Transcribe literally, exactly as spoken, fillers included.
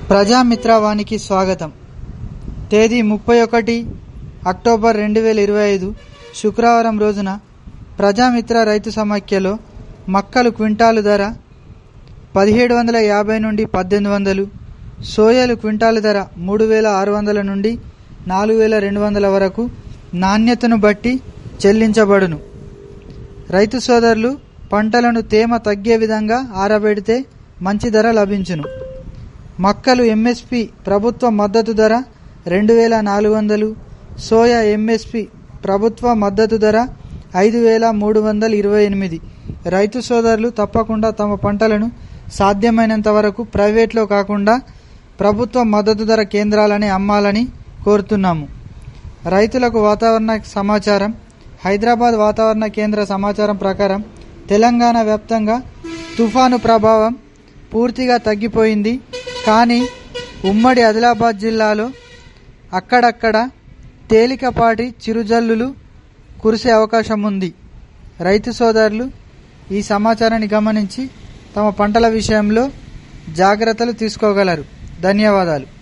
ప్రజామిత్రవానికి స్వాగతం. తేదీ ముప్పై ఒకటి అక్టోబర్ రెండు వేల ఇరవై ఐదు శుక్రవారం రోజున ప్రజామిత్ర రైతు సమాఖ్యలో మక్కలు క్వింటాలు ధర పదిహేడు వందల యాభై నుండి పద్దెనిమిది వందలు, సోయాలు క్వింటాలు ధర మూడు వేల ఆరు వందల నుండి నాలుగు వేల రెండు వందల వరకు నాణ్యతను బట్టి చెల్లించబడును. రైతు సోదరులు పంటలను తేమ తగ్గే విధంగా ఆరబెడితే మంచి ధర లభించును. మక్కలు ఎంఎస్పి ప్రభుత్వ మద్దతు ధర రెండు వేల నాలుగు వందలు, సోయా ఎంఎస్పి ప్రభుత్వ మద్దతు ధర ఐదు వేల మూడు వందల ఇరవై ఎనిమిది. రైతు సోదరులు తప్పకుండా తమ పంటలను సాధ్యమైనంత వరకు ప్రైవేట్లో కాకుండా ప్రభుత్వ మద్దతు ధర కేంద్రాలని అమ్మాలని కోరుతున్నాము. రైతులకు వాతావరణ సమాచారం. హైదరాబాద్ వాతావరణ కేంద్ర సమాచారం ప్రకారం తెలంగాణ వ్యాప్తంగా తుఫాను ప్రభావం పూర్తిగా తగ్గిపోయింది. కానీ ఉమ్మడి ఆదిలాబాద్ జిల్లాలో అక్కడక్కడ తేలికపాటి చిరుజల్లులు కురిసే అవకాశం ఉంది. రైతు సోదరులు ఈ సమాచారాన్ని గమనించి తమ పంటల విషయంలో జాగ్రత్తలు తీసుకోగలరు. ధన్యవాదాలు.